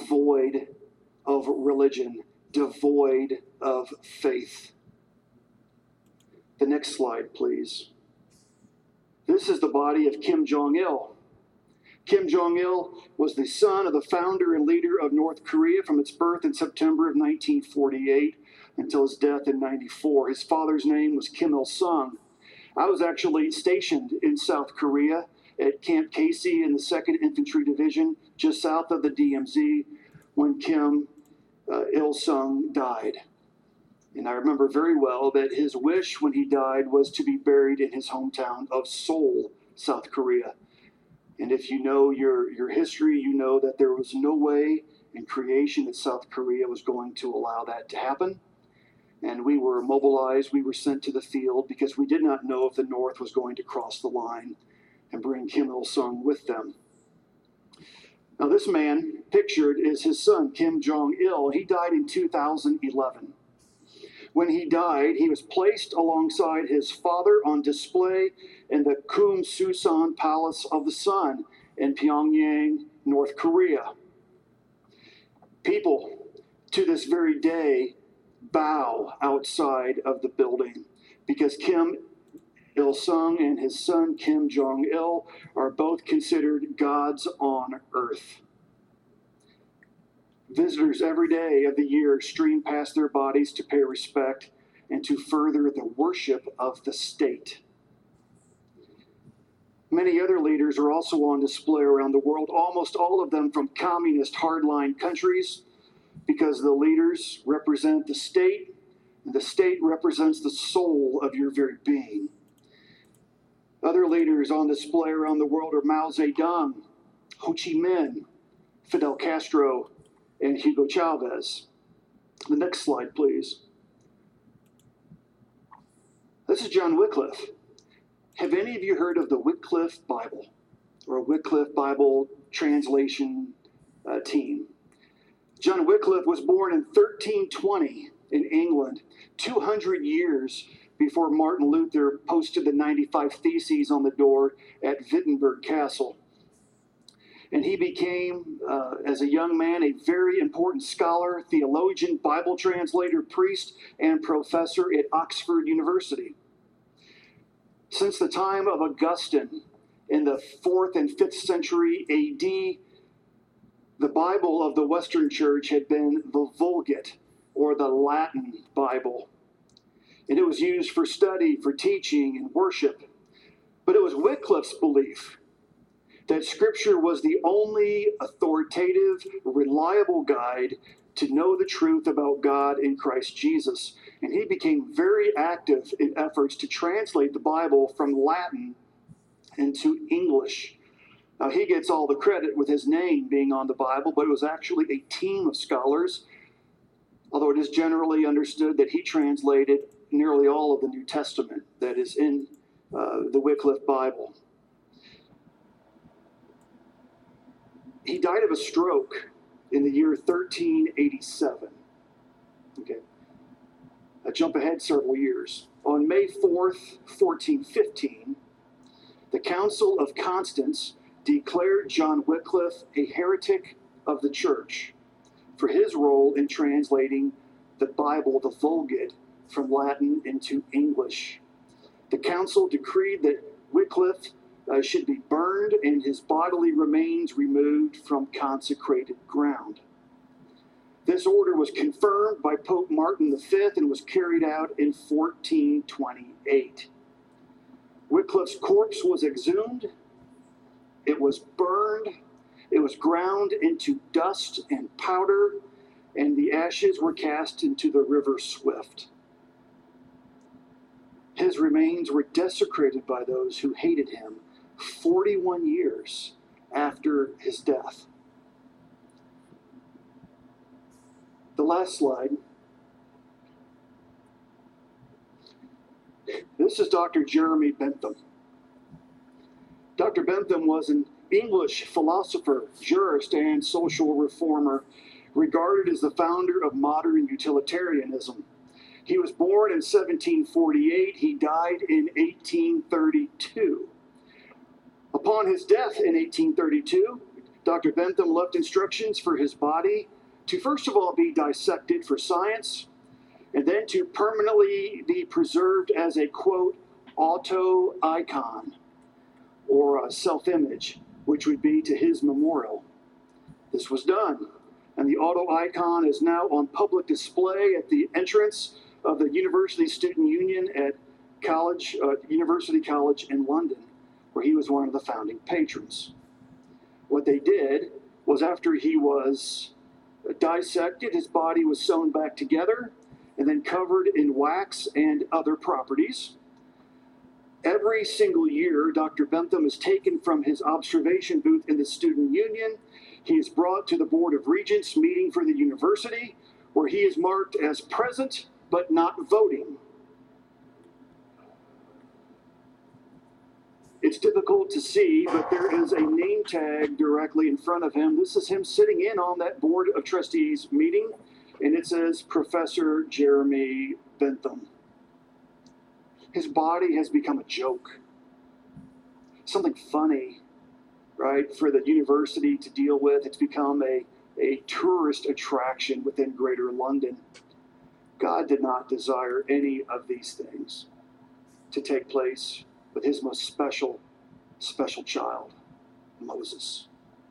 devoid of religion, devoid of faith. The next slide, please. This is the body of Kim Jong-il. Kim Jong-il was the son of the founder and leader of North Korea from its birth in September of 1948 until his death in 1994. His father's name was Kim Il-sung. I was actually stationed in South Korea at Camp Casey in the 2nd Infantry Division, just south of the DMZ, when Kim Il-sung died. And I remember very well that his wish when he died was to be buried in his hometown of Seoul, South Korea. And if you know your history, you know that there was no way in creation that South Korea was going to allow that to happen. And we were mobilized, we were sent to the field because we did not know if the North was going to cross the line and bring Kim Il-sung with them. Now this man pictured is his son, Kim Jong-il. He died in 2011. When he died, he was placed alongside his father on display in the Kumsusan Palace of the Sun in Pyongyang, North Korea. People to this very day bow outside of the building because Kim Il-sung and his son Kim Jong-il are both considered gods on earth. Visitors every day of the year stream past their bodies to pay respect and to further the worship of the state. Many other leaders are also on display around the world, almost all of them from communist hardline countries, because the leaders represent the state, and the state represents the soul of your very being. Other leaders on display around the world are Mao Zedong, Ho Chi Minh, Fidel Castro, and Hugo Chavez. The next slide, please. This is John Wycliffe. Have any of you heard of the Wycliffe Bible or a Wycliffe Bible translation team? John Wycliffe was born in 1320 in England, 200 years before Martin Luther posted the 95 Theses on the door at Wittenberg Castle. And he became, as a young man, a very important scholar, theologian, Bible translator, priest, and professor at Oxford University. Since the time of Augustine in the 4th and 5th century AD, the Bible of the Western Church had been the Vulgate, or the Latin Bible. And it was used for study, for teaching, and worship. But it was Wycliffe's belief that Scripture was the only authoritative, reliable guide to know the truth about God in Christ Jesus. And he became very active in efforts to translate the Bible from Latin into English. Now, he gets all the credit with his name being on the Bible, but it was actually a team of scholars, although it is generally understood that he translated nearly all of the New Testament that is in the Wycliffe Bible. He died of a stroke in the year 1387. Okay. I jump ahead several years. On May 4th, 1415, the Council of Constance declared John Wycliffe a heretic of the church for his role in translating the Bible, the Vulgate, from Latin into English. The council decreed that Wycliffe should be burned and his bodily remains removed from consecrated ground. This order was confirmed by Pope Martin V and was carried out in 1428. Wycliffe's corpse was exhumed, it was burned, it was ground into dust and powder, and the ashes were cast into the river Swift. His remains were desecrated by those who hated him 41 years after his death. The last slide. This is Dr. Jeremy Bentham. Dr. Bentham was an English philosopher, jurist, and social reformer, regarded as the founder of modern utilitarianism. He was born in 1748. He died in 1832. Upon his death in 1832, Dr. Bentham left instructions for his body to first of all be dissected for science, and then to permanently be preserved as a, quote, auto-icon, or a self-image, which would be to his memorial. This was done, and the auto-icon is now on public display at the entrance of the University Student Union at University College in London, where he was one of the founding patrons. What they did was, after he was dissected, his body was sewn back together and then covered in wax and other properties. Every single year, Dr. Bentham is taken from his observation booth in the Student Union. He is brought to the Board of Regents meeting for the university, where he is marked as present but not voting. It's difficult to see, but there is a name tag directly in front of him. This is him sitting in on that Board of Trustees meeting, and it says Professor Jeremy Bentham. His body has become a joke, something funny, right, for the university to deal with. It's become a tourist attraction within Greater London. God did not desire any of these things to take place with his most special child, Moses.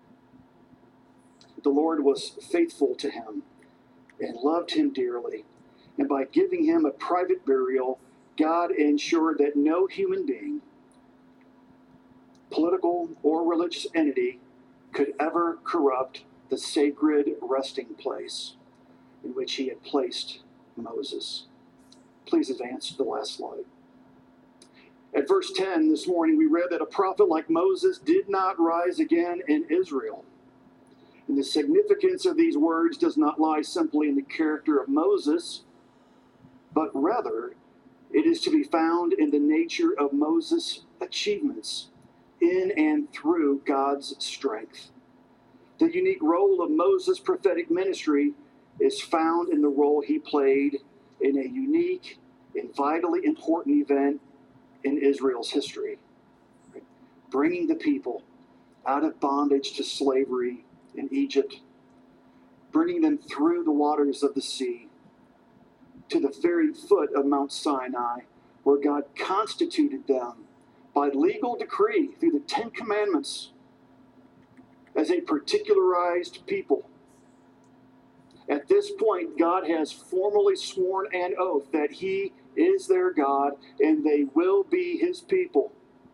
The Lord was faithful to him and loved him dearly. And by giving him a private burial, God ensured that no human being, political or religious entity, could ever corrupt the sacred resting place in which he had placed Moses. Please advance to the last slide. At verse 10 this morning, we read that a prophet like Moses did not rise again in Israel. And the significance of these words does not lie simply in the character of Moses, but rather it is to be found in the nature of Moses' achievements in and through God's strength. The unique role of Moses' prophetic ministry is found in the role he played in a unique and vitally important event in Israel's history, bringing the people out of bondage to slavery in Egypt, bringing them through the waters of the sea to the very foot of Mount Sinai, where God constituted them by legal decree through the Ten Commandments as a particularized people. At this point, God has formally sworn an oath that he is their God and they will be his people.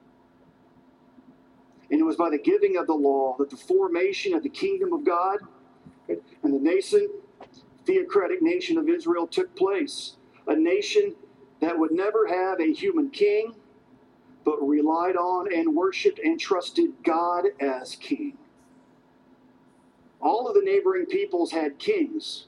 And it was by the giving of the law that the formation of the kingdom of God and the nascent theocratic nation of Israel took place. A nation that would never have a human king, but relied on and worshiped and trusted God as king. All of the neighboring peoples had kings.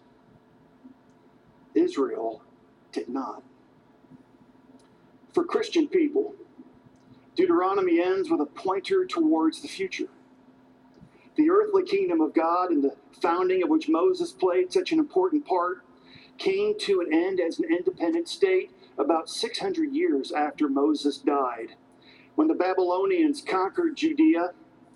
Israel did not. For Christian people, Deuteronomy ends with a pointer towards the future. The earthly kingdom of God, and the founding of which Moses played such an important part, came to an end as an independent state about 600 years after Moses died, when the Babylonians conquered Judea,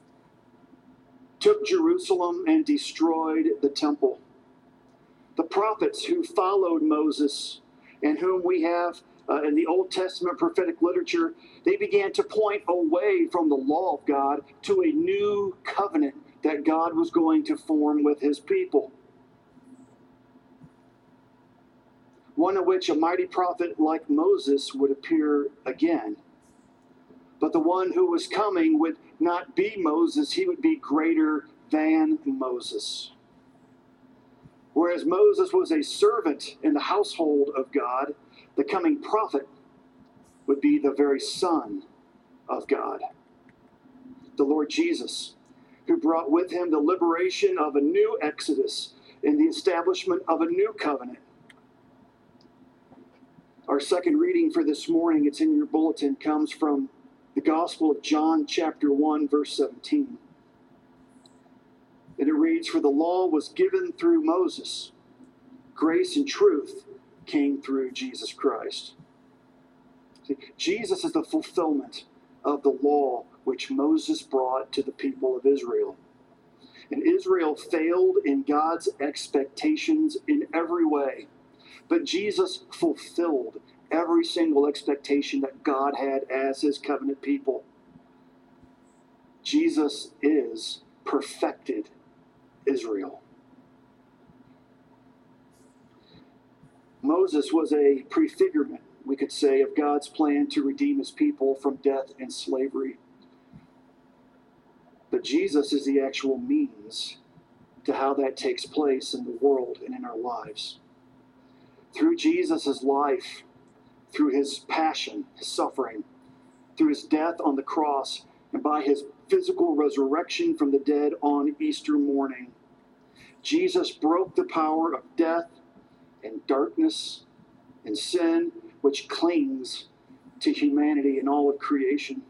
took Jerusalem, and destroyed the temple. The prophets who followed Moses, and whom we have in the Old Testament prophetic literature, they began to point away from the law of God to a new covenant that God was going to form with his people. One in which a mighty prophet like Moses would appear again. But the one who was coming would not be Moses, he would be greater than Moses. Whereas Moses was a servant in the household of God, the coming prophet would be the very Son of God. The Lord Jesus, who brought with him the liberation of a new Exodus and the establishment of a new covenant. Our second reading for this morning, it's in your bulletin, comes from the Gospel of John, chapter 1, verse 17. And it reads, "For the law was given through Moses. Grace and truth came through Jesus Christ." See, Jesus is the fulfillment of the law which Moses brought to the people of Israel. And Israel failed in God's expectations in every way. But Jesus fulfilled every single expectation that God had as his covenant people. Jesus is perfected Israel. Moses was a prefigurement, we could say, of God's plan to redeem his people from death and slavery. But Jesus is the actual means to how that takes place in the world and in our lives. Through Jesus' life, through his passion, his suffering, through his death on the cross, and by his physical resurrection from the dead on Easter morning, Jesus broke the power of death and darkness and sin, which clings to humanity and all of creation.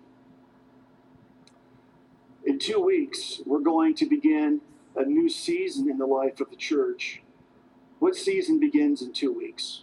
In 2 weeks, we're going to begin a new season in the life of the church. What season begins in 2 weeks?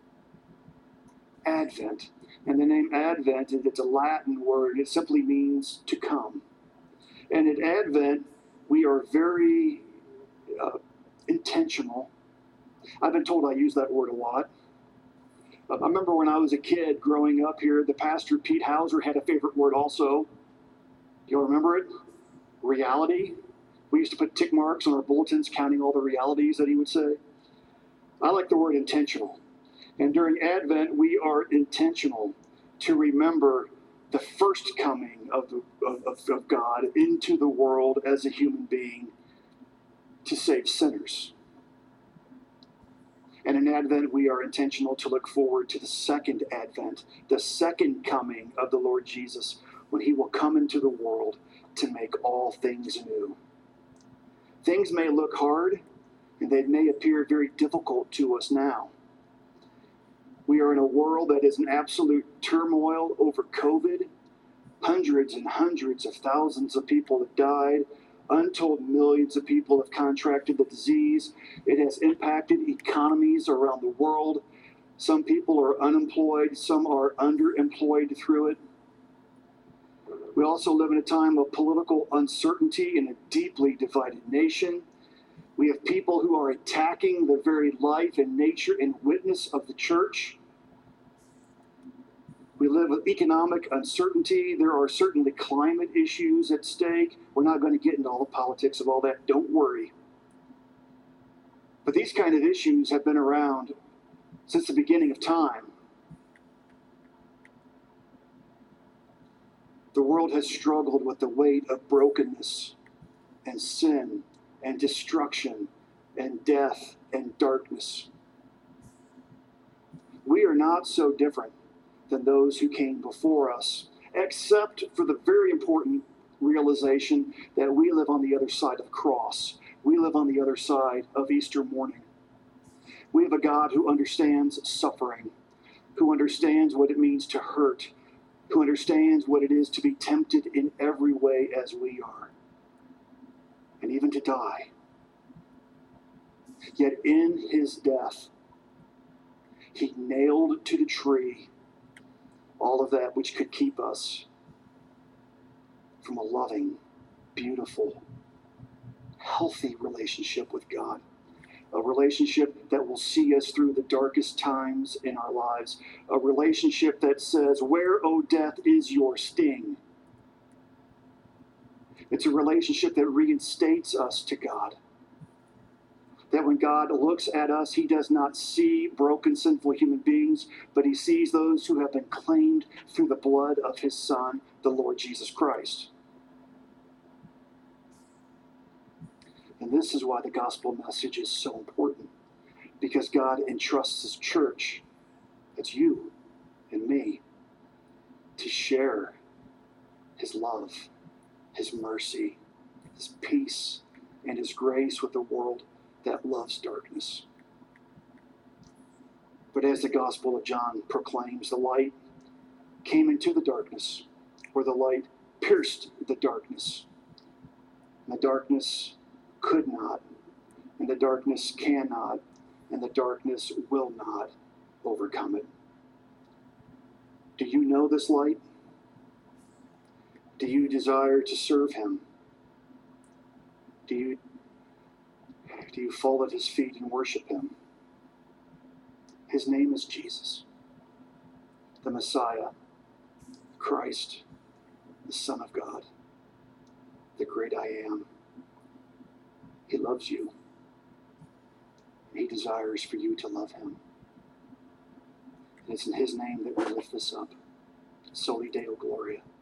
Advent. And the name Advent, it's a Latin word. It simply means to come. And at Advent, we are very intentional. I've been told I use that word a lot. I remember when I was a kid growing up here, the pastor Pete Hauser had a favorite word also. Do you all remember it? Reality. We used to put tick marks on our bulletins counting all the realities that he would say. I like the word intentional. And during Advent, we are intentional to remember the first coming of God into the world as a human being to save sinners. And in Advent, we are intentional to look forward to the second Advent, the second coming of the Lord Jesus, when he will come into the world to make all things new. Things may look hard, and they may appear very difficult to us now. We are in a world that is in absolute turmoil over COVID. Hundreds and hundreds of thousands of people have died. Untold millions of people have contracted the disease. It has impacted economies around the world. Some people are unemployed. Some are underemployed through it. We also live in a time of political uncertainty in a deeply divided nation. We have people who are attacking the very life and nature and witness of the church. We live with economic uncertainty. There are certainly climate issues at stake. We're not going to get into all the politics of all that. Don't worry. But these kind of issues have been around since the beginning of time. The world has struggled with the weight of brokenness and sin and destruction and death and darkness. We are not so different than those who came before us, except for the very important realization that we live on the other side of the cross. We live on the other side of Easter morning. We have a God who understands suffering, who understands what it means to hurt, who understands what it is to be tempted in every way as we are, and even to die. Yet in his death, he nailed to the tree all of that which could keep us from a loving, beautiful, healthy relationship with God. A relationship that will see us through the darkest times in our lives. A relationship that says, "Where, O death, is your sting?" It's a relationship that reinstates us to God. That when God looks at us, he does not see broken, sinful human beings, but he sees those who have been claimed through the blood of his Son, the Lord Jesus Christ. And this is why the gospel message is so important, because God entrusts his church, that's you and me, to share his love, his mercy, his peace, and his grace with the world that loves darkness. But as the Gospel of John proclaims, the light came into the darkness, or the light pierced the darkness. And the darkness could not, and the darkness cannot, and the darkness will not overcome it. Do you know this light? Do you desire to serve him? Do you Do you fall at his feet and worship him? His name is Jesus, the Messiah, Christ, the Son of God, the great I am. He loves you. He desires for you to love him. And it's in his name that we lift this up. Soli Deo Gloria.